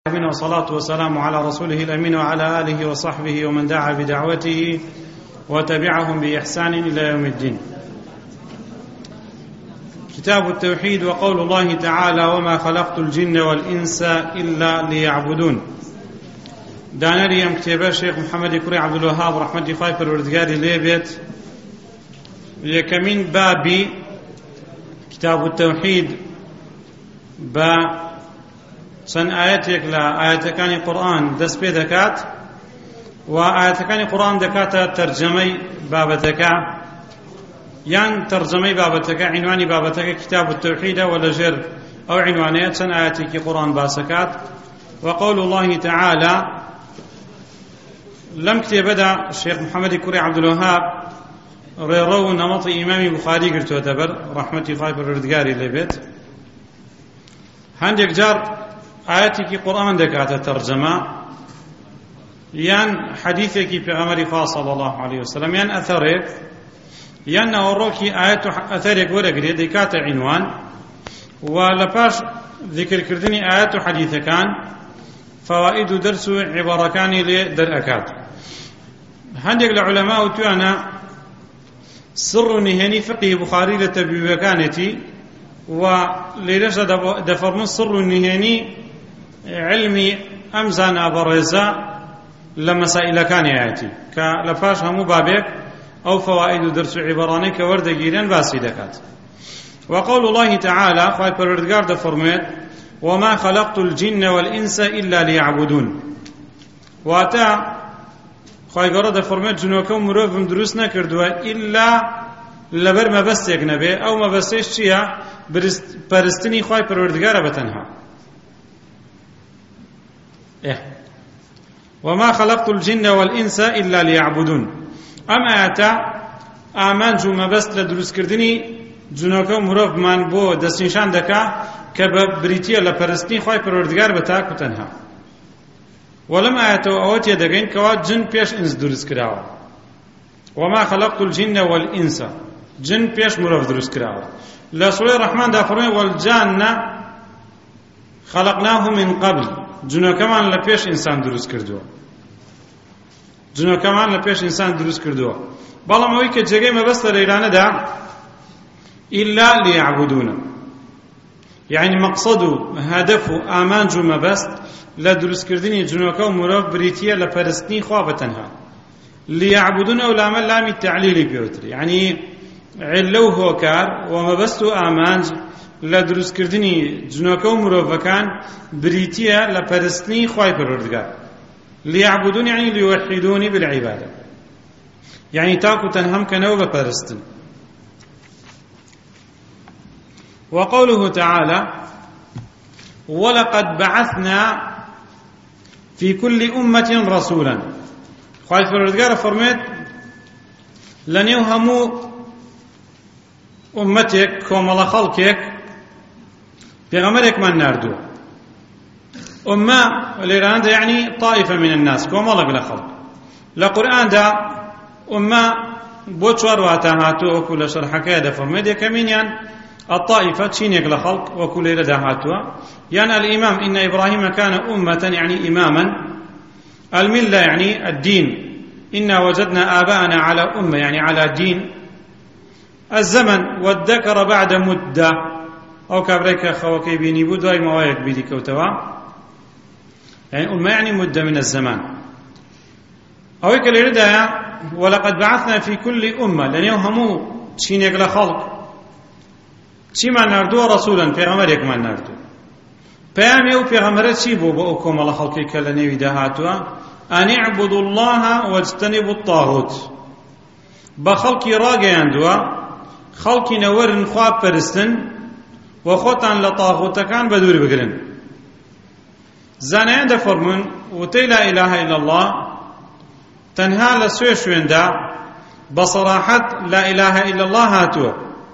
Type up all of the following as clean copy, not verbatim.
والصلاة والسلام على رسوله الأمين وعلى آله وصحبه ومن دعا بدعوته وتبعهم بإحسان إلى يوم الدين. كتاب التوحيد وقول الله تعالى: وما خلقت الجن والإنس إلا ليعبدون. دانري يم كتابه الشيخ محمد كوري عبد الوهاب رحمة فايبر وردقاري ليبيت يكمين بابي كتاب التوحيد با چەند ئاەتێک لە ئاەتەکانی قورئان دەست پێ دەکات و ئاەتەکانی قورئان دەکاتە تەرجەمەی بابەتەکە یان تەرجەمەی بابەتەکە، عنوانی بابەتەکە کتاب التوحیدە و لەژێر ئەو عنوانەیە چەند ئاەتێکی قورئان باسەکات. وقول الله تعالى لەم کتێبەدا شێخ محەممەدی کوڕی عەبدولوەهاب ڕێڕە و نەمەڵی ئیمامی بوخاری گرتووەتە بەر ڕەحمەتی خوای پەروەردگاری لێبێت. هەندێک جار ئاەتێکی قورئان دەکاتە تەرجەمە یان حەدیثێکی پێغەمبەری خوا صلی الله علیه وسلم یان ئەثەرێک یان ناوەڕۆکی ئاەت و ئەثەرێک وەرەگرێت دەکاتە عنوان و لەپاش ذیکرکردنی ئاەت و حەدیثەکان فەوائید و دەرس و عیبارەکانی لێ دەرئەکات. هەندێک لە عولەما وتوانە سڕ و نهێنی فقهی بوخاری لە تەبویبەکانێتی و لێرەشە دەفەرمون سڕ و نهێنی علمی ئەم زانە بەڕێزە لە مەسائلەکانی ئاەتی کە لە پاش هەموو بابێک ئەو فەوائید و دەرس و عیبارانەی کە وەردەگیرن باسی دەکات. وقول الله تعالى خوای پەروەردگار دەفەرموێت: وما خلقت الجن والإنس إلا ليعبدون. واتە خوای گەورە دەفەرموێت جنۆکە و مرۆڤم دروست نەکردووە ئیلا لەبەر مەبەستێک نەبێ. ئەو مەبەستەش چییە؟ پەرستنی خوای پەروەردگارە بەتەنها. وما خلقت الجن والإنس إلا ليعبدون. ئەم ئاەتە ئامانج و مەبەست لە دروستکردنی جنۆکە و مرۆڤمان بۆ دەستنیشان دەکا کە بە بریتیە لە پەرستنی خوای پەروەردگار بە تاک و تەنها. وەلەم ئاەتەوە ئەوە تێدەگەین کەوا جن پێش ئینس دروست کراوە. وما خلقت الجن والإنس، جن پێش مرۆڤ دروست کراوە. لە سوورەی ڕەحماندا فەرمووی: والجان خلقناه من قبل. جنۆکەمان لە پێش ئینسان دروست کردووە. جنۆکەمان لە پێش ئینسان دروست کردووە. بەڵام ئەوەی کە جێگەی مەبەستە لە ئێرانەدا ئیلا لیعبودون، یعنی مەقسەد و هەدەف و ئامانج و مەبەست لە دروستکردنی جنۆکە و مرۆڤ بریتیە لە پەرستنی خوا بەتەنها. لیعبودون ئەو لامە لامی تەعلیلی پێوتری، یعنی علە و هۆکار و مەبەست و ئامانج لە دروستکردنی جنۆکە و مرۆڤەکان بریتیە لە پەرستنی خوای پەروەردگار. لیعبودون یعنی لیوحیدونی بالعیبادە، یعنی تاک و تەنها بکەنەوە بە پەرستن. وقوله تعالى: ولقد بعثنا في كل أمة رسولا. خوای پەروەردگار فەرمێت لەنێو هەموو ئومەتێک کۆمەڵە خەڵکێک پێغەمبەرێکمان ناردووە. ئومە لێرانەدا یعنی طائفة من الناس، کۆمەڵێک لە خەڵک. لە قورئاندا ئومە بۆ چوار واتە هاتووە وەکو لە شەرحەکەیە دەفەرمێت. یەکەمینیان الطائفة تشينيك لخلق وكل لدى هاتوا، يعني الإمام إن إبراهيم كان أمة يعني إماما. الملة يعني الدين، إنا وجدنا آباءنا على أمة يعني على دين. الزمن والذكر بعد مدة أو كابريك خوكي بيني بدوي موايك بيدي كوتوا، يعني أمة يعني مدة من الزمان. أو كالرداء ولقد بعثنا في كل أمة لن يوهموا تشينيك لخلق چیمان نردووە؟ ڕەسوولەن، پێغەمبەرێکمان نردووە. پەیامی ئەو پێغەمبەرە چی بوو بۆ ئەو کۆمەڵە خەڵکی کە لە نێویدا هاتووە؟ ئەن اعبدوا الله واجتنبوا الطاغوت. بە خەڵکی ڕاگەیاندووە خەڵکی نەوەرن خوا پەرستن و خۆتان لە تاغوتەکان بە دوور بگرن. زانایان دەفەرمون وتەی لا إله إلا الله تەنها لە سوێ شوێندا بە سەراحەت لا إله إلا الله هاتووە،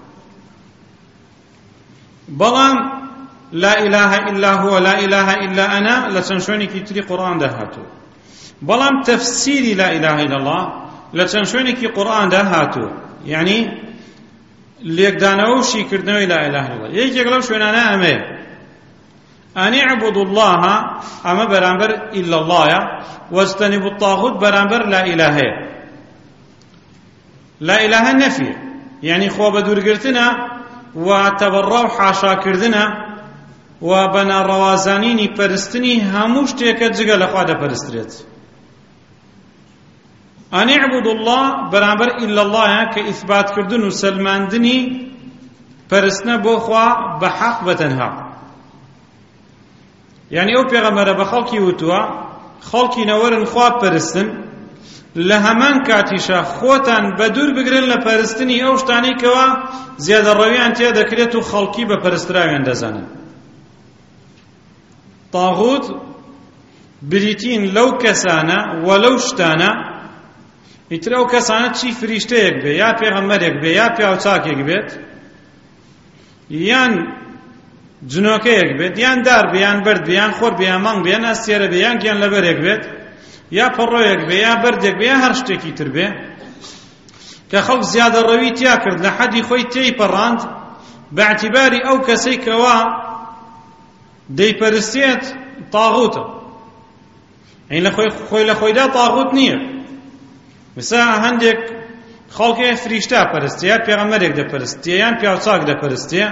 بەڵام لا إله إلا هو لا إله إلا أنا لە چەند شوێنێکی تری قورئاندا هاتووە. بەڵام تەفسیری لا إله إلا الله لە چەند شوێنێکی قورئاندا هاتووە، یعنی لێکدانەوە و شیکردنەوەی لا إله إلا الله. یەکێک لەو شوێنانە ئەمەیە: أن اعبدوا الله أما برامبر إلا الله واجتنبوا الطاغوت برامبر لا إله. لا إله النفي يعني خوا بدور قرتنا وتبرع حاشا كردنا وبنا روازانيني پرستني هموش تيكا جگل خواده پرستريت. أن اعبدوا الله برامبر إلا الله كإثبات كردن وسلماندني پرستنا بو خوا بحق بتنها. يعني او پیغمبر بخلقي وتوا خلقي نورن خوا پرستن لهمان كاتيشا خوتان بدور بگرن لپرستني او شتاني كوا زيادة رويان تيا دكريتو خلقي بپرستراوين دزانن. طاغوت بريتين لو كسانا ولو شتانا اتراو كسانا چي فريشته يك بي يا پیغمبر يك بي يا پیاوچاك يك بيت يان جنوکەیەک بێت یان دار بێ یان بەرد بێ یان خۆر بێ یان مانگ بێ یان ئەستێرە بێ یان گیان لەبەرێک بێت یا پەڕۆیەک بێ یا بەردێک بێ یا هەر شتێکی تر بێ کە خەڵک زیادە ڕەوی تیا کرد لە حەدی خۆی تێیپەڕاند بەعتیباری ئەو کەسەی کەوا دەیپەرستێت تاغوتە. ئەین خۆی لە خۆیدا تاغوت نییە. مثلا هەندێک خەڵکێ فریشتا پەرستێ یا پێغەمبەرێک دەپەرستێ یان پیاوچاک دەپەرستێ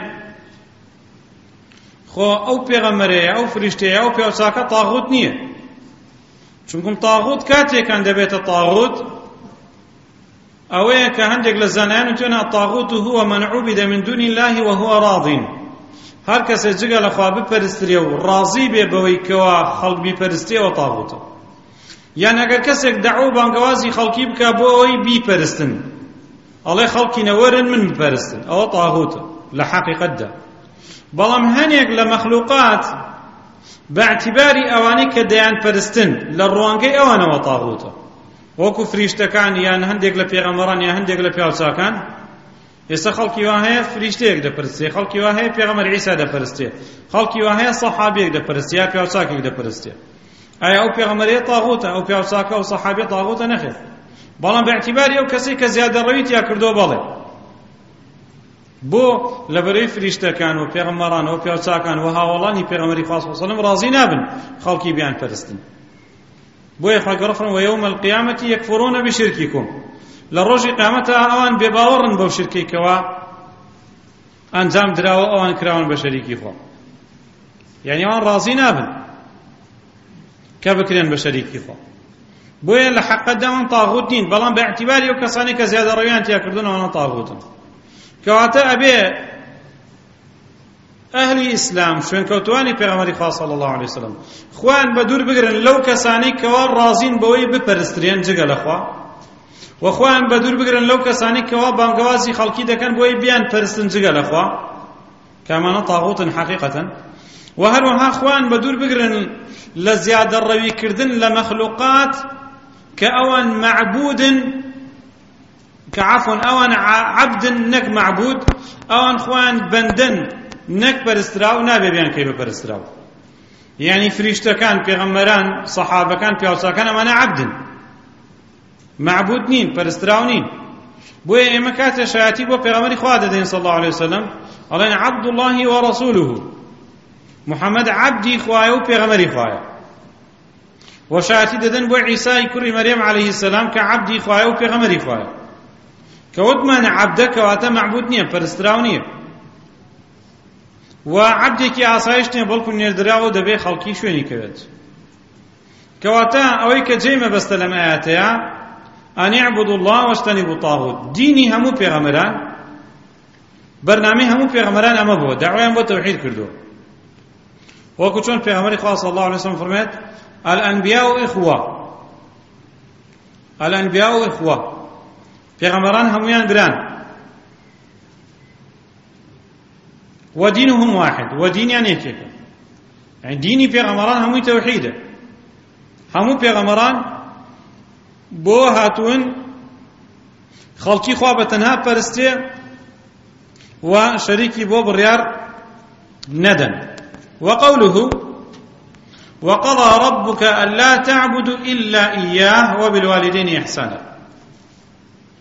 خۆ ئەو پێغەمبەرەیە ئەو فریشتەیە ئەو پیاوچاکە تاغوت نییە. چونکم تاغوت کاتێکان دەبێتە تاغوت ئەوەیە کە هەندێک لە زانایان وتوێنە الطاغوت هو من عوبد من دون الله وهو راض. هەر کەسێک جگە لە خوا بپەرسترێ و ڕازی بێ بەوەی کەوا خەڵک بیپەرستێەوە تاغوتە. یان ئەگەر کەسێک دەعوە و بانگەوازی خەڵکی بکە بۆ ئەوەی بیپەرستن ئەڵێ خەڵکی نەوەرن من بپەرستن ئەوە تاغوتە لە حەقیقەتدا. بەڵام هەنێک لە مەخلوقات باعتیباری ئەوانەی کە دەیان پەرستن لە ڕوانگەی ئەوانەوە تاغوتە وەکو فریشتەکان یان هەندێک لە پێغەمبەران یان هەندێک لە پیاوچاکان. ئێستا خەڵکی وا هەیە فریشتەیەک دەپەرستێ خەڵکی وا هەیە پێغەمبەر عیسا دەپەرستێ خەڵکی وا هەیە سەحابەیەک دەپەرستێ یا پیاوچاکێک دەپەرستێ. ئایا ئەو پێغەمبەرەیە تاغوتە ئەو پیاوچاکە و سەحابە تاغوتە نەخێر. بەڵام باعتیباری ئەو کەسەی کە زیادە ڕەوی تیا کردووە بەڵێ. بۆ لەبەرەوەی فریشتەکان و پێغەمبەران و پیاوچاکان و هاوڵانی پێغەمبەری خوا صلی الله علیه وسلم ڕازی نابن خەڵکی بیان پەرستن. بۆیە خوا گەڕفڕن وەیەومە القیامەتی یەکفڕونە بشرکیکم لە ڕۆژی قیامەتە ئەوان بێباوەڕن بەو شرکەیکەوە ئەنجام دراوە ئەوان کراون بە شەریکی خوا. یعنی ئەوان ڕازی نابن کە بکرێن بە شەریکی خوا. بۆیە لە حەقەتدا ئەوان تاغوت نین بەڵام بە ئەعتیباری ئەو کەسانی کە زیادە ڕەویان تیا کردوون ئەوانە تاغوتن. کەواتە ئەبێ ئەهلی ئیسلام شوێنکەوتوانی پێغەمبەری خوا صلی الله علیه وسلم خوان بە دوور بگرن لەو کەسانەی کەوا ڕازین بەوەی بپەرسترێن جگە لە خوا و خوان بە دوور بگرن لەو کەسانەی کەوا بانگەوازی خەڵکی دەکەن بۆی بیان پەرستن جگە لە خوا کە ئەمانە تاغوتن حەقیقەتەن. و هەروەها خوان بە دوور بگرن لە زیادە ڕەویکردن لە مەخلوقات کە ئەوان معبودن كعفوا أوان عبد نك معبود أوان خوان بندن نك برستراو نابي بيان كيف برستراو. يعني فريشتا كان پیغمبران صحابة كان پیاوچا كان أمانا عبد معبود نين برستراو نين. بويا إما كاتا شياتي بو پیغمبري خواد دين صلى الله عليه وسلم قالين عبد الله ورسوله محمد عبدي خوايا وپیغمبري خوايا. وشياتي ددن بو عيسى كري مريم عليه السلام كعبدي خوايا وپیغمبري خوايا. كودمان عبدك واتا معبود نية پرستراو نية وعبدك آسايش نية بلكم نيردراو دبي خلقي شويني كويت كواتا اويك جيمة بستلم آياتيا أن يعبدوا الله واجتنبوا الطاغوت. ديني همو پیغمبران برنامه همو پیغمبران اما بو دعوان بو توحيد كردو وكو چون پیغمبر خاص صلى الله عليه وسلم فرميت الأنبياء إخوة. الأنبياء إخوة پیغمبران همویان بران و دینهم واحد و دینیان یکیه. يعني دینی پیغمبران هموی توحیده. همو پیغمبران بو هاتون خلقی خواه بتنها پرسته و شریکی بو بریار ندن. وقوله وقضى ربك ألا تعبدوا إلا إياه وبالوالدين إحسانا.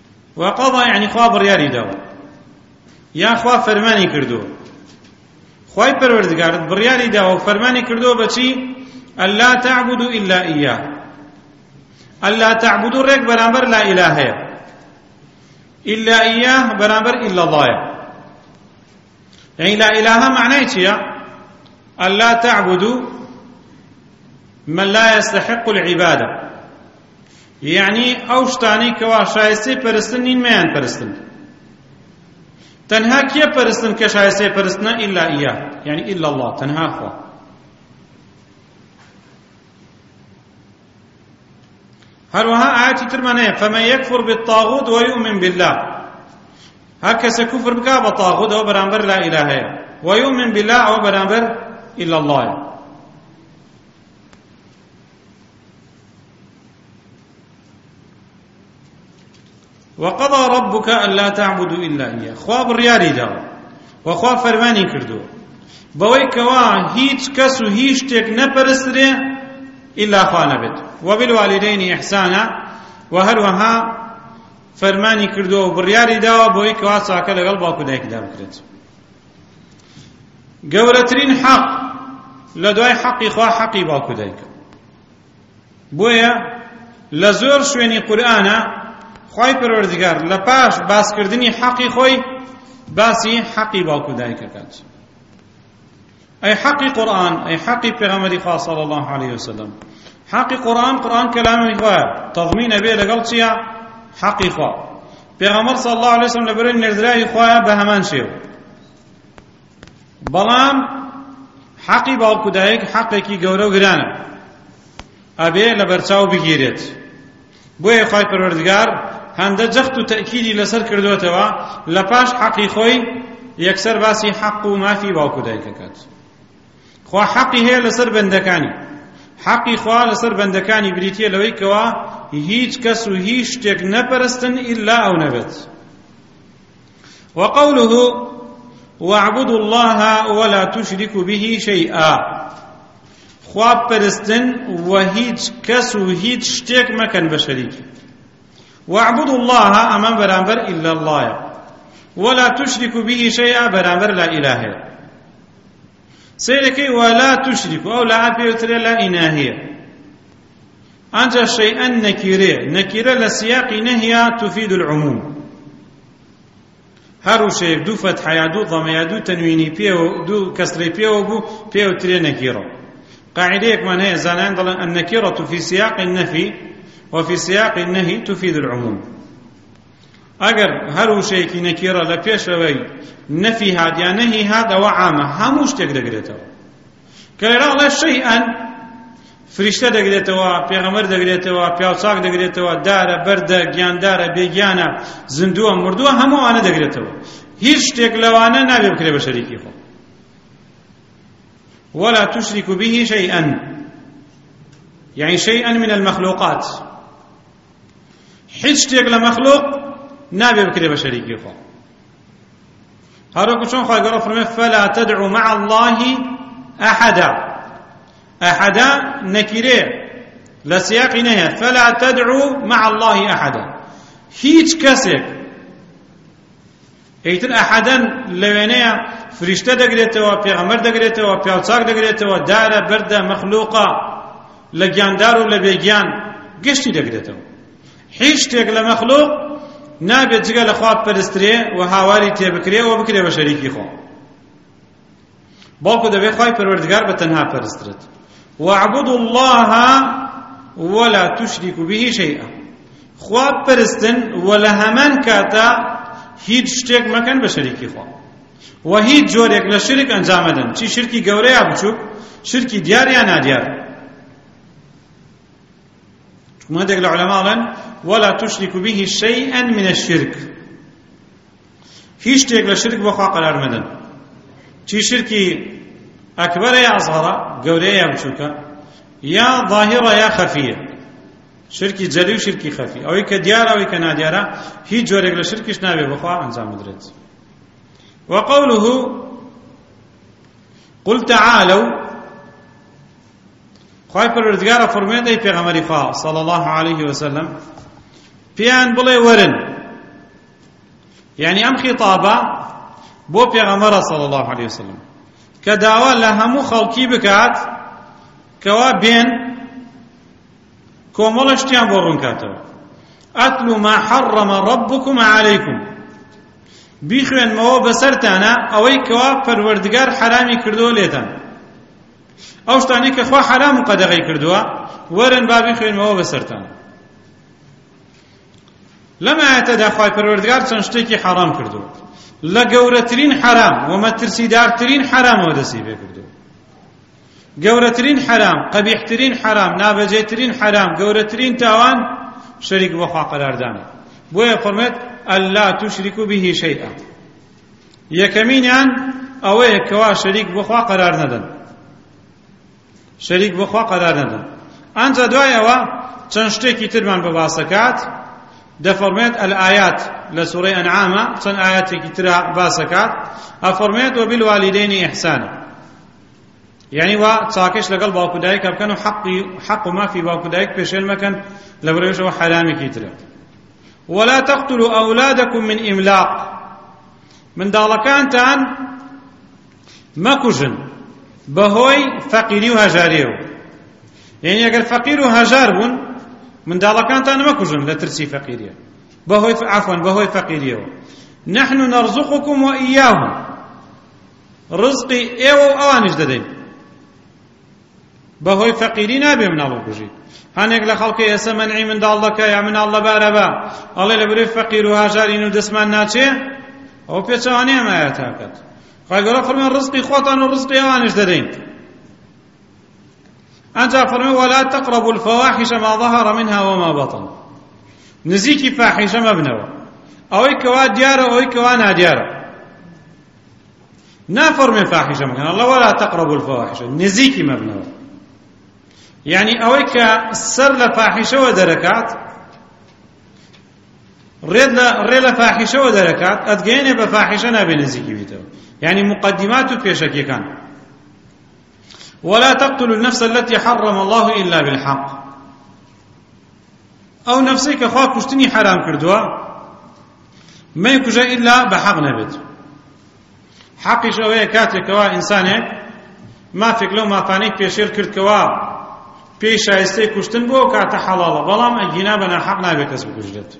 وقضى يعني خواه برياري داو يا خواه فرماني كردو خوای پەروەردگارت بڕیاری داوە و فەرمانی کردووە بەچی؟ ئەللا تعبدوا إلا إياه. ئەللا تعبدوا ڕێک بەرامبەر لا ئیلاهەیە، إلا إياه بەرامبەر إلا اللهە. يعني لا إله معناه چییە؟ ألا تعبدوا من لا يستحق العبادة، يعني أو شتاني كوا شايسي پرستن نين ميان پرستن، تنها كيا پرستن كشايسي پرستن إلا إياه، يعني إلا الله، تنها خوا. هروها آياتي ترمانية فمن يكفر بالطاغوت ويؤمن بالله، هكذا كفر بكا بطاغوت أو برامبر لا إله ويؤمن بالله أو برامبر إلا الله. وقضى ربك ألا تعبدوا إلا إياه. خوا بڕیاری داوە وخوا فەرمانی کردووە بەوەی کەوا هیچ کەس و هیچ شتێک نەپەرسترێ إلا خوا نەبێت. وبالوالدين إحسانا، وهروها فەرمانی کردووە و بڕیاری داوە بەوەی کەوا چاکە لەگەڵ باوکو دایکدا بکرێت. گەورەترین حەق لە دوای حەقی خوا حەقی باوکو دایکە. بۆیە لە زۆر شوێنی قورئانە خوای پەروەردگار لە پاش باسکردنی حەقی خۆی باسی حەقی باوکو دایکە کات. ئەی حەقی قورئان، ئەی حەقی پێغەمبەری خوا صلی الله عليه وسلم. حەقی قورئان کەلامی خوایە، تەضمینە بێ لەگەڵ چییە؟ حەقی خوا. پێغەمبەر صلی الله عليه وسلم لەبەرەوەی نێردراوی خوایە بە هەمان شێوە. بەڵام حەقی باوکو دایک حەقێکی گەورە و گرانە، ئەبێ لە بەرچاو بگیرێت. بۆیە خوای پەروەردگار هەندە جەخت و تەئکیدی لەسەر کردوێتەوە لە پاش حەقی خۆی یەکسەر باسی حەق و مافی باوکو دایکەکات. خوا حەقی هەیە لەسەر بەندەکانی، حەقی خوا لەسەر بەندەکانی بریتیە لەوەی کەوا هیچ کەس و هیچ شتێک نەپەرستن ئیلا ئەو نەبێت. وقوله واعبدوا الله ولا تشركوا به شيئا. خوا پەرستن و هیچ کەس و هیچ شتێک مەکەن بە شەریکی. واعبدوا الله ئەمە بەرامبەر إلا الله، ولا تشركوا به شيئا بەرامبەر لا إلهەیە. سيركي ولا تشركوا أو لا أبيوتر لا إناهية. أنجا شيئا نكيرة لسياق نهي تفيد العموم. هر شيء دو فتح يا دو ضم يا دو تنويني بيو دو كسر بيو بو بيو تري نكيرة. قاعدة من هي زانان ضل النكيرة في سياق النفي وفي سياق النهي تفيد العموم. أجر هر شيء كي نكيرة لبيشوي نفي هاد يعني نهي هذا وعامة هموش تقدرته. كيرا لا شيئا فرشته دقريتوا، پیغمبر دقريتوا، پیاوچاک دقريتوا، داره برده، گیانداره، بیگیانه، زندوه، مردوه همو آنه دقريتوا. هیچ شتێک لەوانە نابێ بکرێ بە شەریکی خۆ. ولا تشرك به شيئا، يعني شيئا من المخلوقات. هیچ شتێک لە مەخلوق نابێ بکرێ بە شەریکی خۆ. هەروەکو چۆن خوای گەورە فەرمێ فلا تدعوا مع الله أحدا. أحدا نكيره لسياق نهي فلا تدعوا مع الله أحدا. هيج كسك ايتر أحدا لوينيا فرشته دقريتوا، پیغمبر دقريتوا، پیاوچاک دقريتوا، داره برده مخلوقه لگیاندار و لبیگیان گشتی دقريتوا. هیچ شتێک لە مەخلوق نابێت جگە لە خوا پەرسترێ و هاواری تێبکرێ و بکرێ بە شەریکی خۆ. بەڵکو دەبێت خوای پەروەردگار بە تەنها پەرسترێت. واعبدوا الله ولا تشركوا به شيئا. خوا پەرستن و لە هەمان کاتە هیچ شتێک مەکەن بە شەریکی خوا و هیچ جۆرێک لە شرک ئەنجام مەدەن، چی شرکی گەورە یا بچووک، شرکی دیار یا نادیار. هەندێک لە عولەما ئەڵێن ولا تشركوا به شيئا من الشرك. هیچ شتێک لە شرک بەخوا قەرار مەدەن، چی شرکی ئەکبەرە یا ئەصغەرە، گەورەیە یا بچووکە، یا ظاهرە یا خەفیە. شرکی جەلی و شرکی خەفی، ئەوەی کە دیارە ئەوەی کە نادیارە، هیچ جۆرێک لە شرکیش نابێ بەخوا ئەنجام بدرێت. وقوله قل تعالوا. خوای پەروەردگارە فەرموویێت ئەی پێغەمبەری خوا صلی الله عليه وسلم پیان بڵێ وەرن. یعنی ئەم خیتابە بۆ پێغەمبەرە صلی الله عليه وسلم. کە داوا لە هەموو خەڵکی بکات کەوا بێن کۆمەڵە شتیان بۆ ڕوونکاتەوە. ئەتلو ما حەڕەمە ڕەبکم عەلەیکم، بیخوێنمەوە بەسەرتانە ئەوەی کەوا پەروەردگار حەرامی کردووە لێتان، ئەو شتانەی کە خوا حەرام و قەدەغەی کردووە وەرن با بیخوێنمەوە بەسەرتانە. لەم ئاەتەدا خوای پەروەردگار چەند شتێکی حەرام کردووە، لە گەورەترین حەرام و مەترسیدارترین حەرامەوە دەستی پێ کردووە. گەورەترین حەرام، قەبیحترین حەرام، نابەجێترین حەرام، گەورەترین تاوان شەریک بۆ خوا قەراردانە. بۆیە فەرمێت ئەللا توشریکوا به شەیئا، یەکەمینیان ئەوەیە کەوا شەریک بۆ خوا قەرار نەدەن، شەریک بۆ خوا قەرار نەدەن. ئەنجا دوای ئەوە چەند شتێکی ترمان بە باسەکات دەفەرمێت الآيات لە سوورەی ئەنعامە چەند ئاەتێکی ترا باسەکات ئەفەرمێت وبالوالدین ئیحسانا، یعنی وا چاکەش لەگەڵ باوکو دایکە بکەن و حەق و مافی باوکو دایک پێشێل مەکەن لە بەرەوەشەوە حرامێکی ترە. ولا تقتلوا أولادكم من إملاق، منداڵەکانتان مەکوژن بەهۆی فەقیری و هەژاریەوە، یعنی ئەگەر فەقیر و هەژار بوون منداڵەکانتان مەکوژن لە ترسی فەقیریە، بەهۆی فەقیریەوە. نحن نرزقكم وإياهم، ڕزقی ئێوە و ئەوانش دەدەین، بەهۆی فەقیری نابێ مناڵ بکوژیت. هەنێک لە خەڵکی ئێستا مەنعی منداڵ دەکە یا مناڵ لەبارە بە ئەڵێ لەبەرەوەی فەقیر و هاژارین و دەستمان ناچێ، ئەوە پێچەوانەیە ئەم ئاەتاکات. خوای گەورە فەرمێ ڕزقی خۆتان و ڕزقی ئەوانش دەدەین. ئەنجا فەرمێ ولا تقربوا الفواحش ما ظهر منها وما بطن، نزیکی فاحیشە مەبنەوە، ئەوەی کەوا دیارە ئەوەی کەوا نادیارە. نافەرمێ فاحیشە مەکەن، الله ولا تقربوا الفواحش، نزیکی مەبنەوە، یعنی ئەوەی کە سەر لە فاحیشەوە دەرەکات، ڕێ لە فاحیشەوە دەرەکات، ئەتگەیەنێ بە فاحیشە نابێ نزیکی بیتەوە، یعنی مقدمات و پێشەکیەکان. ولا تقتلوا النفس التي حرم الله إلا بالحق، ئەو نەفسەی کە خوا کوشتنی حرام کردووە مەیکوژە ئیلا بە حەق نەبێت. حەقیش ئەوەیە کاتێکەوە ئینسانێک مافێک لەو مافانەی پێشێل کردکەوە پێی شایستەی کوشتن بۆ کاتە حەڵاڵە، بەڵام ئەگینا بە ناحەق نابێت کەس بکوژرێت.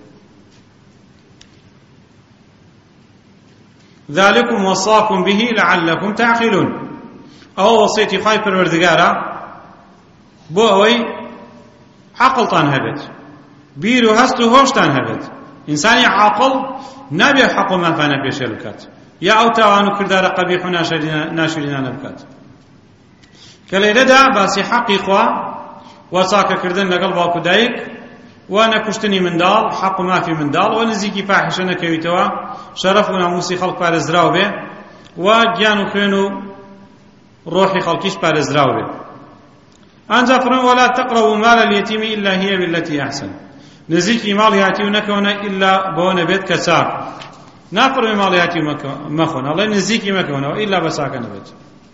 ذلكم وصاكم به لعلكم تعقلون، ئەوە وەسیەتی خوای پەروەردگارە بۆ ئەوەی عەقڵتان هەبێت، بیر و هەست و هۆشتان هەبێت. ئینسانی عاقڵ نابێ حەق و مافانە پێشێل بکات یا ئەو تاوان و کردارە قەبیح و ناشرینانە بکات. کە لێرەدا باسی حەقی خوا و چاکەکردن لەگەڵ باوکو دایک و نەکوشتنی منداڵ، حەق و مافی منداڵ و نزیکی فاحیشە نەکەویتەوە، شەرەف و ناموسی خەڵک پارێزراو بێ و گیان و خوێن و ڕۆحی خەڵکیش پارێزراو بێ. ئەنجا فەرمێ ولا تقربوا مال اليتيم إلا هي بالتي أحسن، نزیکی ماڵی هاتی و نەکەونە ئیلا بەوە نەبێت کە چاک. نافەرمێ ماڵی هاتی و مەخۆن، ئەڵێ نزیکی مەکەونەوە ئیلا بە چاکە نەبێت.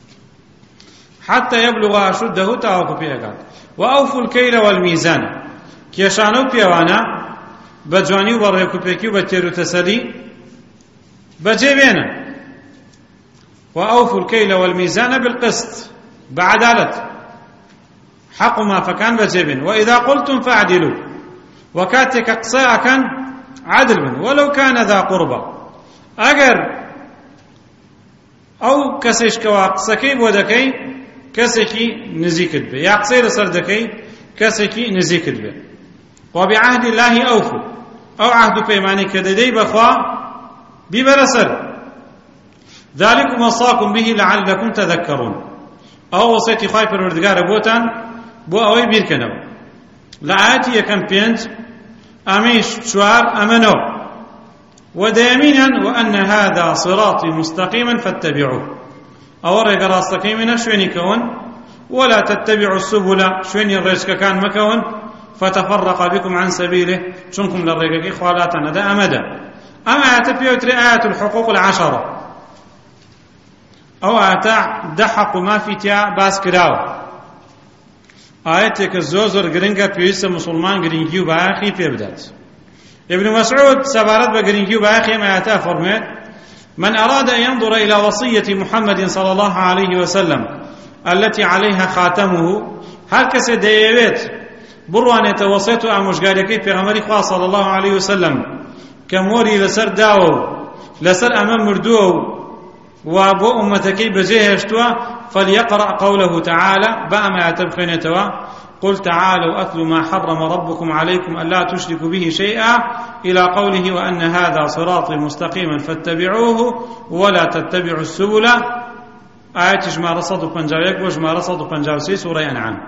حتى يبلغ أشده تاوەکو پێەکات. وأوفوا الكيل والميزان، کێشانە و پێوانە بە جوانی و بە ڕێکوپێکی و بە تێر و تەسەلی بەجێبێنە. وأوفوا الكيل والميزان بالقسط، بعدالة، حق ما فكان بجيبن. وإذا قلتم فاعدلوا، وكاتك قصاء كان عدل من ولو كان ذا قربى، أجر أو كسيش كوا قصكي بودكي كسكي نزيكت به، يا قصير سردكي كسكي نزيكت به. وبعهد الله أوفوا، أو عهد بيماني كددي بخوا ببرسر، ذلكم وصاكم به لعلكم تذكرون. أو وصيتي خايف الوردقار بوتان بو أوي بيركنو لآياتي يكن بينت أميش شوار أمنو وديمينا وأن هذا صراطي مستقيما فاتبعوه، أو رقا راستقيمنا شويني كون ولا تتبعوا السبل شويني الرزق كان مكون فتفرق بكم عن سبيله شنكم للرقاقي خوالاتنا دا أمدا. أما يتبعوا آيات الحقوق العشرة، أو آتا دحق ما في تيا باس كراو، آياتك الزوزر قرنقا بيوسا مسلمان قرنقيو باخي في بدات. ابن مسعود سبارت بقرنقيو باخي ما آتا فرميت من أراد أن ينظر إلى وصية محمد صلى الله عليه وسلم التي عليها خاتمه هر کس دەیەوێت بڕوانێتە وەسیەت و ئامۆژگاریەکەی پێغەمبەری خوا صلی الله عليه وسلم کە مۆری لەسەر داوە و لەسەر ئەمە مردووە و بۆ ئومەتەکەی بەجێهێشتووە فليقرأ قوله تعالى بأما يتبخينتوا قل تعالوا أتل ما حرم ربكم عليكم ألا تشركوا به شيئا إلى قوله وأن هذا صراطي مستقيما فاتبعوه ولا تتبعوا السبل آية جمع رصد وبنجاويك وجمع رصد وبنجاوسي سورة أنعام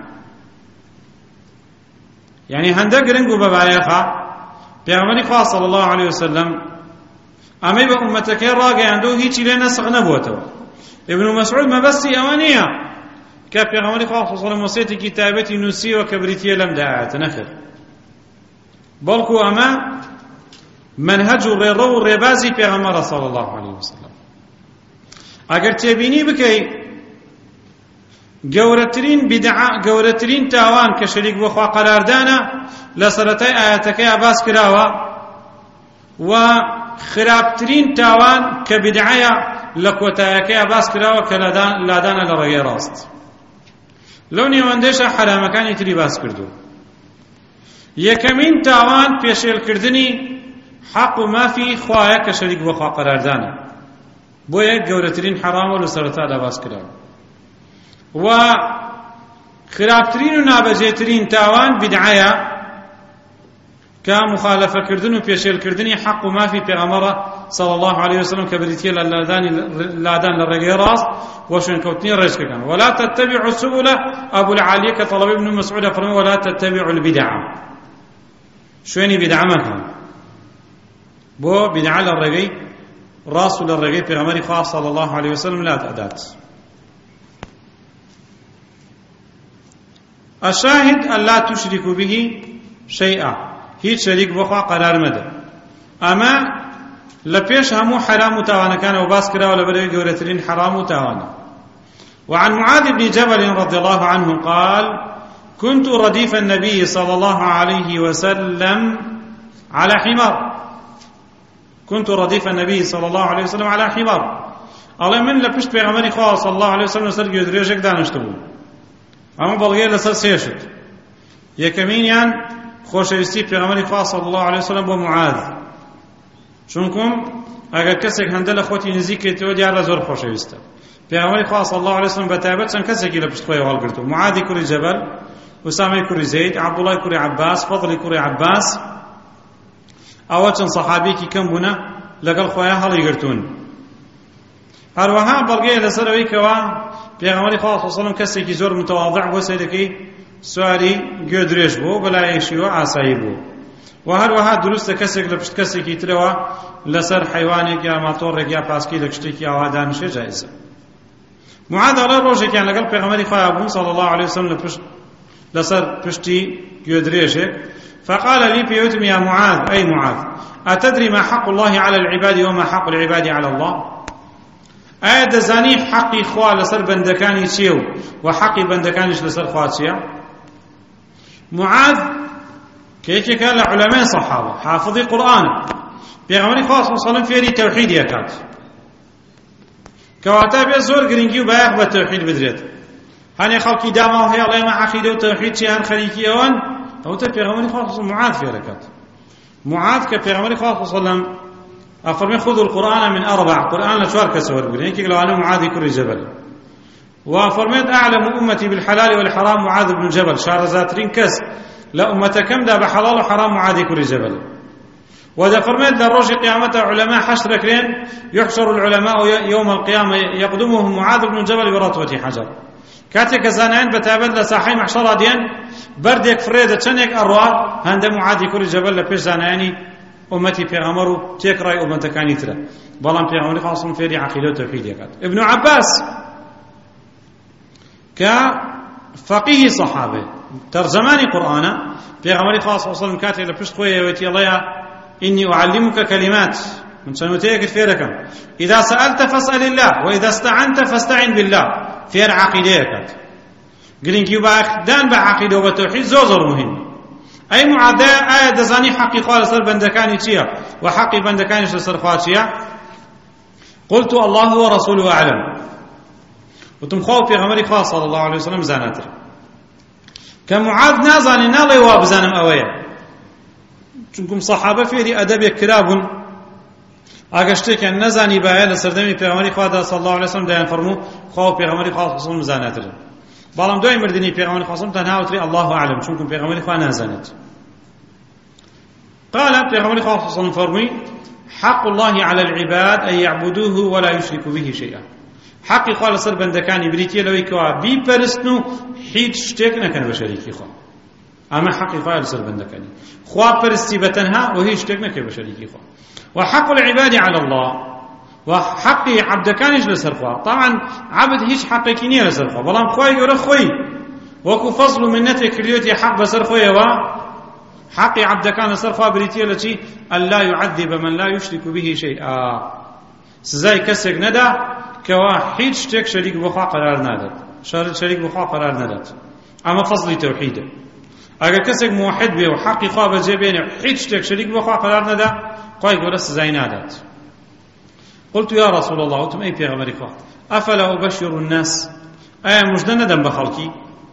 يعني هندق رنقو ببايخا بيغمري خواه صلى الله عليه وسلم أمي بأمتك راقي عنده هيتي لين نسخ نبوته ابن مسعود ما بس أوانية كبيغمري خواه صلى الله عليه وسلم وصيتي كتابتي نسي وكبريتي لم دعات نخر بلكو أما منهج الريرو الربازي بيغمر صلى الله عليه وسلم اگر تبینی بکەی گەورەترین تاوان کە شەریک بۆ خوا قەراردانە لە سەرەتای ئاەتەکەی باس کراوە و خراپترین تاوان کە بیدعەیە لە کۆتاییەکەی باس کراوە کە لادانە لە ڕێگەی ڕاست لەو نێوەندەیشە حرامەکانی تری باس کردو یەکەمین تاوان پێشێلکردنی حەق و مافی خوایە کە شەریک بۆ خوا قەراردانە بۆ یەک گەورەترین حرام و لە سەرەتادا باس کراوە و خراپترین و نابەجێترین تاوان بیدعەیە کە مخالەفەکردن و پێشێلکردنی حەق و مافی پێغەمبەرە صلی الله عليه وسلم کە بریتیە لە لادان لە ڕێگەی ڕاست و شوێنکەوتنی ڕێژەکان ولا تتبعوا السبل أبو العالية کە طەڵەبەی ابن مسعود فەرمووی ولا تتبعوا البدع شوێنی بیدعە مەکەن بۆ بیدعە لە ڕێگەی ڕاست و لە ڕێگەی پێغەمبەری خوا صلی الله عليه وسلم لا ئەدات الشاهد ألا تشركوا به شيئا هیچ شەریک بۆ خوا قەرار مەدە ئەمە لە پێش هەموو حرام و تاوانەکانەوە باس کراوە لە بەرەوەی گەورەترین حرام و تاوانە وعن معاذ بن جبل رضي الله عنه قال كنت رديف النبي صلى الله عليه وسلم على حمار كنت رديف النبي صلى الله عليه وسلم على حمار الله من لپشت پیغمبری خواه صلى الله عليه وسلم سر گودریجک دانشته بود اما بلغی لسر سیشت یکمینیان خوشویستی پیغمبری خواه صلى الله عليه وسلم بو معاذ چونکم اگر کسێک هەندە لە خۆتی نزیکێتەوە دیارە زۆر خۆشەویستە پیغمبری خواه صلى الله عليه وسلم بەتایبەت چەند کەسێکی لە پشت خۆی هەڵگرتو معاذی کوڕی جەبەل ئوسامەی کوڕی زەید عەبدوڵای کوڕی عەباس فەضڵی کوڕی عەباس ئەوە چەند سەحابێکی کەم بوونە لەگەڵ خۆیان هەڵیگرتوون هەروەها بەڵگەیە لەسەرەوەی کەوا پێغەمبەری خوا صلی الله علیه و سلم کەسێکی زۆر متواضع بۆ سەیرەکەی سواری گوێ درێژ بوو بەلایەشیوە ئاسایی بوو و هەروەها دروستە کەسێک لە پشت کەسێکی ترەوە لەسەر حەیوانێک یا ماتۆڕێک یا پاسکی لە شتێکی ئاوا دانیشێ جایزە معاذ ئەڵێ ڕۆژێکیان لەگەڵ پێغەمبەری خوا بوون صلی الله عليه وسلم لەسەر پشتی گوێ درێژێک فقال لي بيوتم يا معاذ أي معاذ أتدري ما حق الله على العباد وما حق العباد على الله آية دزاني حقي خواه لسر بندكاني تشيو وحقي بندكانيش لسر خواه تشيو معاذ كيف كان لعلماء صحابة حافظي قرآن بيغمري خواه صلى الله عليه وسلم فيري توحيد يكاد كواتا بيزور قرنجي وبايق بالتوحيد بدريت هاني خلقي داما وهي الله ما عقيدة وتوحيد شيئا خليكي أوان أو تبيغمري خواه صلى الله عليه وسلم معاذ في ركات معاذ كبيغمري خواه صلى الله عليه وسلم أفرمي خذوا القرآن من أربع قرآن لشوار كسور بقول هيك لو أنا معاذ كل جبل وفرميت أعلم أمتي بالحلال والحرام معاذ بن جبل شار زاترين كس لا أمة كم دا بحلال وحرام معاذ كل جبل وإذا فرميت للرجل قيامة علماء حشر كرين يحشر العلماء يوم القيامة يقدمهم معاذ بن جبل برطوة حجر كاتك زانين بتابد لساحي محشر ديان بردك فريدة تشنك أروار هند معاذ كل جبل لبيش زانيني أمتي بيغمرو تيك رأي أمتا كان يترى بلان بيغمري خاصم فيري عقيدة وتوحيد يكاد ابن عباس كفقيه صحابة ترجماني قرآن بيغمري خاص صلى الله عليه وسلم كاتب لبشت خويا ويتي الله إني أعلمك كلمات من سنوتيك فيركم إذا سألت فاسأل الله وإذا استعنت فاستعن بالله فير عقيدة يكاد قلن كيوبا دان بعقيدة وتوحيد زوزر مهم أي معاداة آية دزاني حقي خواه لسر بندكاني تيا وحقي بندكاني لسر خواه تيا قلت الله ورسوله أعلم وتم خواو في غمري خاص صلى الله عليه وسلم زانتر كمعاذ نازاني نالي وابزانم أويا چونكم صحابة فيري أدب كرابون ئاگەشتێک نەزانی باە لە سەردەمی پێغەمبەری خوادا صلی الله علیه وسلم دایان فەرموو خوا پێغەمبەری خوا صلی الله زاناتر بەڵام دوای مردنی پێغەمبەری خوا تەنها وتری الله اعلم چونکە پێغەمبەری خوا نازانێت قال پێغەمبەری خوا صلی الله فەرمووی حق الله على العباد أن يعبدوه ولا يشركوا به شيئا حقی خوا لەسەر بەندەکانی بریتیە لەوەی کەوا بیپەرستن و هیچ شتێک نەکەن بە شەریکی خوا ئەمە حقی خوا لەسەر بەندەکانی خوا پەرستی بەتەنها و هیچ شتێک نەکەی بە شەریکی خوا وحق العباد على الله وحق عبد كانش لسرخوا طبعا عبد هيش حقي كينيه لسرخوا بلام خوي يقول خوي وكو فضل منتك اليوتي حق بسرخوا حق عبد كان لسرخوا بريتيه التي الا يعذب من لا يشرك به شيئا سزاي كسك ندا كواحد شتك شريك بخوا قرار نادت شريك بخوا قرار نادت اما فضل توحيده اگر كسك موحد به وحق خوا بجيبينه هيك شتك شريك بخوا قرار ندا قاي قرس زينادات قلت يا رسول الله وتم اي پیغمبر خوا افلا ابشر الناس اي مجدنا دم بخلقي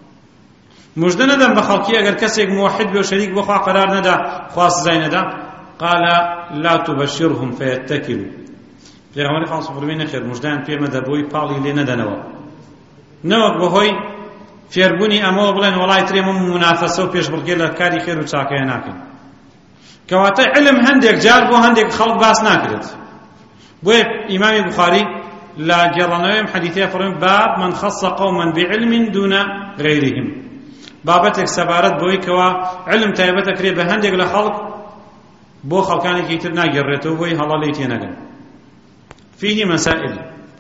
مجدنا دم بخلقي اگر كسيك موحد به شريك بخوا قرار ندا خاص زيندا قال لا تبشرهم فيتكلوا پیغمبر خوا صلی الله علیه و مجدان پیغمبر دبوی پالی لی ندنوا نوک بهوی فێربوونی ئەمەوە بڵێن وڵای ترێمە منافەسە و پێشبڕکێ لە کاری خێر و چاکەیە ناکەن کەواتە علم هەندێک جار بۆ هەندێک خەڵک باس ناکرێت بۆیە ئیمامی بوخاری لە گێڕانەوەی حەدیثەیە فەرمووی باب من خەص قوما بعلم دون غيرهم بابەتێک سەبارەت بۆی کەوا علم تایبەت ئەکرێ بە هەندێک لە خەڵک بۆ خەڵکانێکی تر ناگەڕێتەوە بۆی هەڵەڵی تێنەگەن فيه مسائل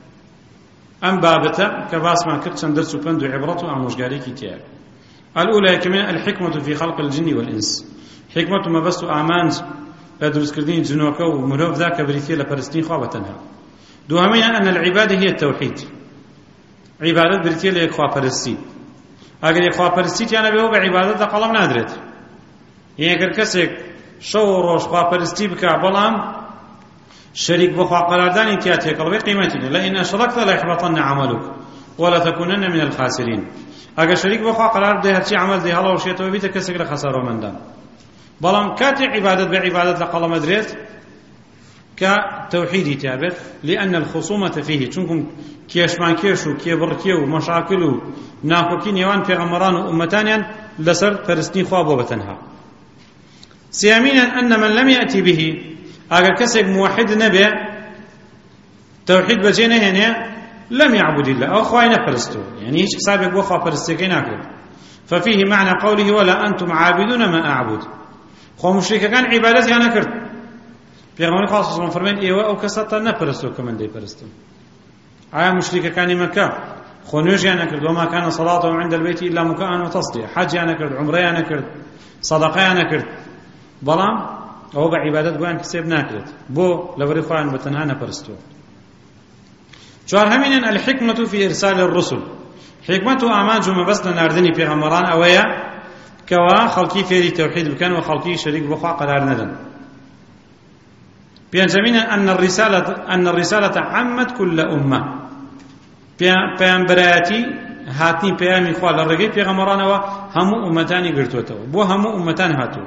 أم بابته كباس ما كرت درس وبند وعبرة وأموشقاري كتير الأولى كمان الحكمة في خلق الجن والإنس حكمة ما بس أعمال بدرس كردين جنوكا ومروف ذاك بريثية لبرستين خوابتنها دوهمين أن العبادة هي التوحيد عبادة بريثية لإخوة برستي أقل إخوة برستي أنا بيهو بعبادة قلم نادرت يعني أقل كسك شوروش خواه برستي بكا بلام شريك بخوا قراردان انتياتي قلبي قيمتنا لئن أشركت ليحبطن عملك ولا تكونن من الخاسرين اگر شريك بخوا قرار ده هرچی عمل ده هلا وشيت وبيت كسر خساره مندان بلام كات عبادة بعبادة لقل مدريت كتوحيدي تابع لأن الخصومة فيه چونكم كيشمان كيشو كيبركيو مشاكلو ناكوكين يوان پیغمبران وأمتانيان لسر فرستين خوابو بتنها سيامينا أن من لم يأتي به اگر کسی موحد نبی توحید بجی نهینه لم يعبد الله او خوای نپرستو یعنی هیچ حسابی بو خوا پرستگی نکرد ففيه معنى قوله ولا انتم عابدون ما اعبد خو مشرکان عبادت یا نکرد پیغمبر خاص صلی الله فرمایند ایوا او کستا نپرستو کمن دی پرستم آیا مشرکان مکه خو نوج یا نکرد وما كان صلاتهم عند البيت الا مكاء وتصدية حج یا نکرد عمره یا نکرد صدقه یا نکرد بلام او بعبادت بوان كسب ناكرت بو لوري خوان بتنها نپرستو چوار همين الحكمة في إرسال الرسل حكمة أعمال جمع بس لناردني پیغمبران اويا كوا خلقي فيري توحيد بكان وخلقي شريك بخوا قرار ندن بينجمين أن الرسالة عمت كل أمة بيانبراتي هاتني بيامي خوا لرقي پیغمبران همو أمتاني قرتوتو بو همو أمتان هاتو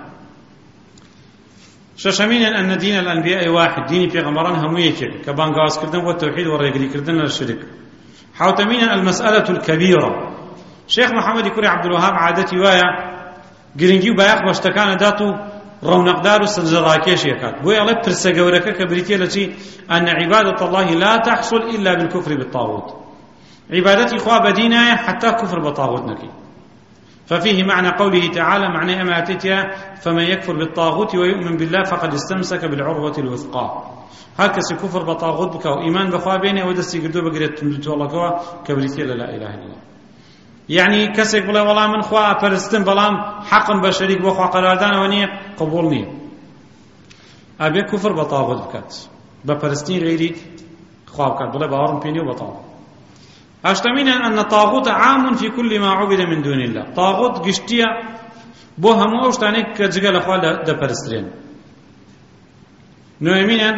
ششمين أن دين الأنبياء واحد ديني پیغمبران همو يكي كبانغاز كردن والتوحيد والرقلي كردن للشرك حوتمين المسألة الكبيرة شيخ محمد كوري عبد الوهاب عادتي وايا قرنجيو بايق باشتكان داتو رونقدار سجراكيش يكاد بوي الله برسقورك كبريتي التي أن عبادة الله لا تحصل إلا بالكفر بالطاغوت عبادتي خواب دينها حتى كفر بالطاغوت نكي ففيه معنى قوله تعالى معنى أما أتيتها فمن يكفر بالطاغوت ويؤمن بالله فقد استمسك بالعروة الوثقى هكذا كفر بالطاغوت بك وإيمان بخوا بينه ودستي قردو بقريت تمدتو الله كوا كبريتي لا إله إلا الله يعني كسك بلا والله من خوا فرستن بلام حقا بشريك بخوا قراردان ونية قبول نية أبي كفر بالطاغوت بكات بفرستين غيري خوا بكات بلا بارم بيني وبطاغوت أشتمين أن الطاغوت عام في كل ما عبد من دون الله طاغوت قشتيا بو همو أشتانيك كجغل أخوال دا پرسترين نوامين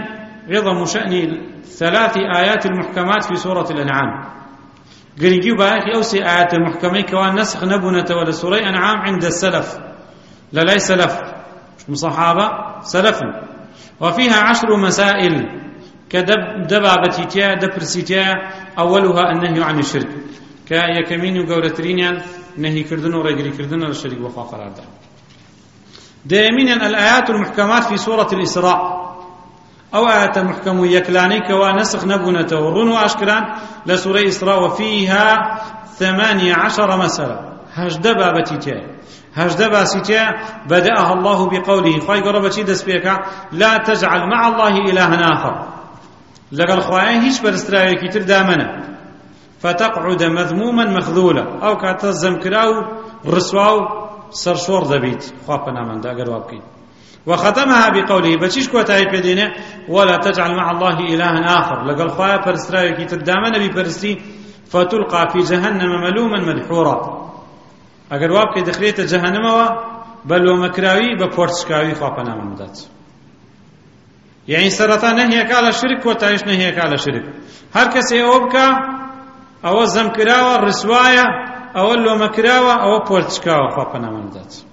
عظم شأن الثلاث آيات المحكمات في سورة الأنعام قريجيو باقي أوسي آيات المحكمة كوان نسخ نبنة ولا سورة أنعام عند السلف لا سلف مش صحابة سلف وفيها 10 مسائل كدبابتيتيا دبرسيتيا أولها النهي عن الشرك كيكمين وقورترين نهي كردن ورجري كردن الشرك وخا قرار ده دائما الآيات المحكمات في سورة الإسراء أو آيات المحكم يكلاني كوا نسخ نبنة ورون وأشكران لسورة إسراء وفيها 18 مسألة هجدبا بتيتيا هجدبا سيتيا بدأها الله بقوله خواهي قربتي دسبيكا لا تجعل مع الله إلها آخر لقال خواهي هيش برستراوي كتر دامنا فتقعد مذموما مخذولا أو كاتزم كراو رسواو سرشور دبيت خوابنا من دا قروابكي وختمها بقوله بچيش كوتاي بيدينه ولا تجعل مع الله إلها آخر لقال خواهي برستراوي كتر دامنا ببرستي فتلقى في جهنم ملوما مدحورا اگر واب که دخلیت جهنم و بلو مکراوی بپرسکاوی خوابنا ممدات یعنی سرطان نهی کالا شرک و تایش نهی کالا شرک هر کسی او بکا او زمکراوه رسوایا او لو مکراوه او پرسکاوه خوابنا ممدات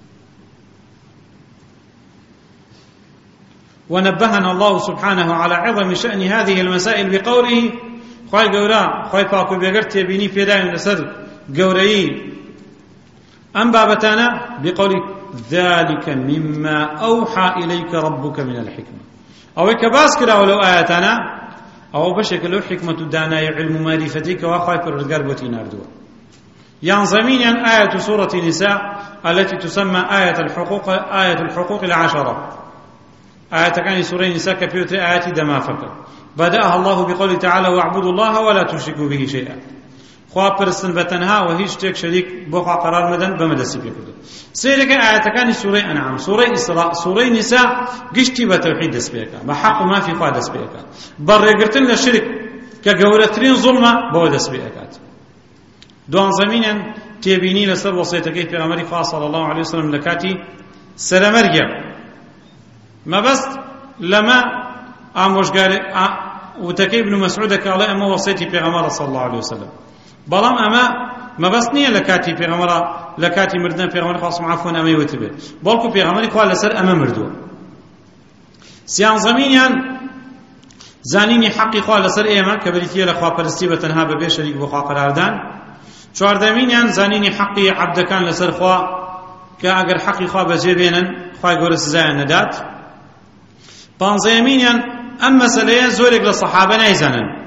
ونبهنا الله سبحانه على عظم شأن هذه المسائل بقوله خواهي قورا خواهي باكو بيقرت يبيني في دائم لسر قوري أم بابتانا بقول ذلك مما أوحى إليك ربك من الحكمة أو كباس كلا ولو آياتنا أو بشكل حكمة الدانا علم معرفتك وخايف الرقربة ناردوه ينظمين آية سورة النساء التي تسمى آية الحقوق العشرة آية كان سورة النساء كبيرة آيات دما فكر بدأها الله بقوله تعالى واعبدوا الله ولا تشركوا به شيئا خواب پرستن بتنها و هیچ تک شریک بخوا قرار مدن بمدرسه بکرد سیرک آیاتکانی سوره انعام سوره اسراء سوره نساء گشتی به توحید دست بیکا به حق ما فی خوا دست بیکا برگرتن لشرک که گورترین ظلمه با دست بیکات دوان زمینن تبینی لسر وصیتکی پیغمبری خدا صلی الله علیه وسلم لکاتی سرمرگه ما بس لما اموشگار وتكي ابن مسعود قال اما وصيتي پیغمبر صلى الله عليه وسلم بلام اما ما بس نيه لكاتي پیغمبر لكاتي مردن پیغمبر خاص عفوا اما يوتبه بلكو پیغمبر قال لسر اما مردو سيان زمينيان زانيني حقي قال لسر ايما كبريتي لخوا پرستی بتنها به شريك بخوا قراردان چواردمينيان زانيني حقي عبد كان لسر خوا كاگر حقي خوا بجيبينن خوا گور سزا ندات پانزيمينيان اما مسئله زورك للصحابه نايزانن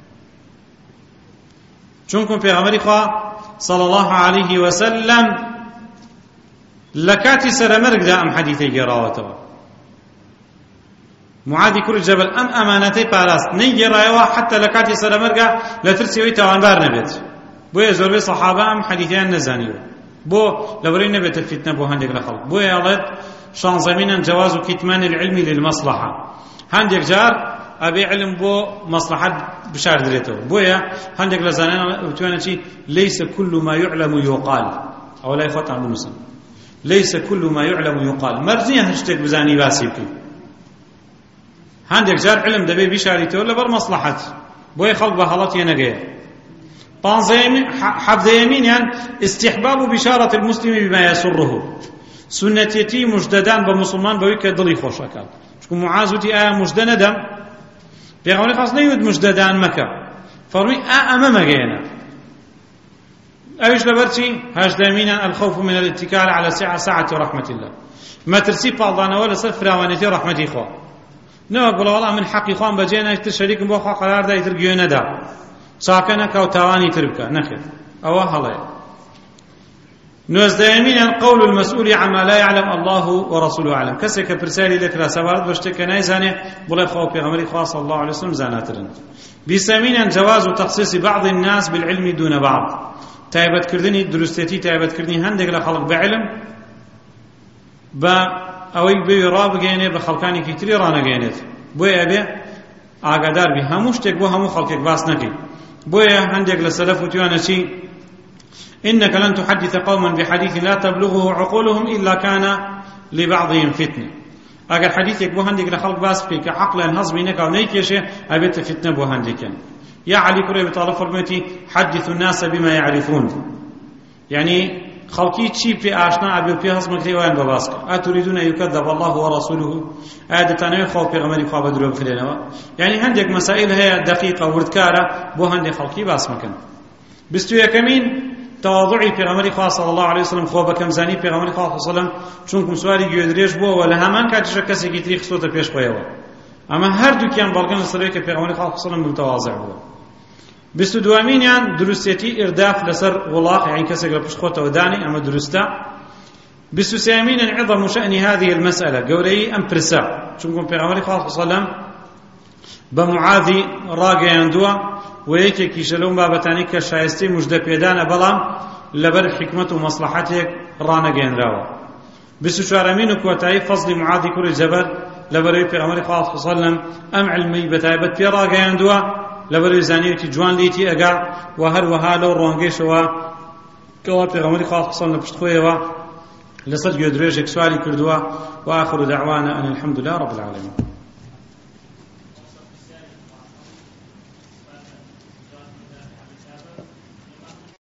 چونكم پیغمبر خدا صلى الله عليه وسلم لكاتي سرمرق دا ام حديثي قراوته معاذ كل جبل ام امانتي باراست نيجي رايوا حتى لكاتي سرمرق لترسي ويتوان بار نبيت بو يزور بي صحابه ام حديثيان نزانيو بو لورين نبيت الفتنه بو هندق لخلق بو يالد شان زمينا جواز كتمان العلم للمصلحه هندق جار أبي علم بو مصلحة بشار دريته بويا هندق لزانين وتوانا شيء ليس كل ما يعلم يقال أو لا يخطأ عن المسلم ليس كل ما يعلم يقال مرزية هشتك بزاني باسيبكي هندق جار علم دبي بشاريته ولا بر مصلحة بويا خلق بحالات ينقيا حفظ يمين يعني استحباب بشارة المسلم بما يسره سنتيتي مجددان بمسلمان بويك ضلي خوش أكاد شكو معازوتي آية مجدنا دم پیغمبر خاص نيود مجددان مكة فرمي أمام جينا أيش لبرتي هاجدامينا الخوف من الاتكال على سعة رحمة الله ما ترسي بعضنا ولا صفر وانتي رحمتي خوا نقول والله من حق خوان بجينا تشريك بو خوا قرار دا يترجينا دا ساكنك أو تواني تربك نخف أو هلا نوزدامينا قول المسؤول عما لا يعلم الله ورسوله أعلم كسك برسالي لك لا سوارد بشتك نايزانه بلا خوف بغمري خاص الله عليه وسلم زاناترن بيسامينا جواز تخصيص بعض الناس بالعلم دون بعض تايبت كردني درستي تايبت كردني هندق لخلق بعلم با اوي بي راب جينه بخلقاني كتري رانا جينت بويا ابي اگادار بي هموش تك بو همو خلقك باس نكي بويا هندق لسلف وتوانا شي إنك لن تحدث قوما بحديث لا تبلغه عقولهم إلا كان لبعضهم فتنة ئەگەر حەدیثێک بۆ هەندێک لە خەڵک باس بکەی کە عەقڵیان هەزمی نەکا و نەیکێشێ ئەبێتە فیتنە بۆ هەندێکیان. یا عەلی کوڕی ئەبی طالب فەرموویەتی حەدثوا الناس بما يعرفون، یعنی خەڵکی چی پێ ئاشنا ئەبێ پێ هەزم بکەی ئەویان بە باس بکە. ئەتوریدون ئەن یکذب الله ورسوله، ئایا دەتانەوێت خۆ پێغەمبەری خوا بە درۆ بخرێنەوە؟ یعنی هەندێک مەسائل هەیە دەقیقە وردکارە بۆ هەندێک خەڵکی باس مەکەن. 21 تواضعی پێغەمبەری خوا صلی الله علیه وسلم، خۆ بەکەمزانی پێغەمبەری خوا صلی الله علیه وسلم چونکە سواری گوێدرێژ بووە لە هەمان کاتیشە کەسێکی تری خستۆتە پێش خۆیەوە. ئەمە هەردووکیان بەڵگەن لەسەرەوەی کە پێغەمبەری خوا صلی الله علیه وسلم متواضع بووە. 22 دروستێتی ئرداف لەسەر وڵاق، یعنی کەسێک لە پشت خۆتەوە دانی، ئەمە دروستە. 23 عظم شأن هذه المسألة، گەورەی ئەم پرسە، چونکە پێغەمبەری خوا صلی الله علیه وسلم بە معاذی ڕاگەیاندووە و یەکێکیشە لەو بابەتانی کە شایستەی موژدە پێدانە بەڵام لەبەر حکمت و مەسلحەتێک ڕانەگەێنراوە. 24 و کۆتایی فەزلی معاذی کوڕی جەبەل لەبەرەوەی پێغەمبەری خوا صلی الله علیه وسلم ئەم علمی بەتایبەت پێ ڕاگەیاندووە لەبەرەوەی زانیوێتی جوان لێتی ئەگا و هەروەها لەو ڕۆنگەیشەوە کەوا پێغەمبەری خوا صلی الله علیه وسلم لە پشت خۆیەوە لەسەر گوێدرێژێک سواری کردووە. وآخر دعوانا أن الحمد لله رب العالمين.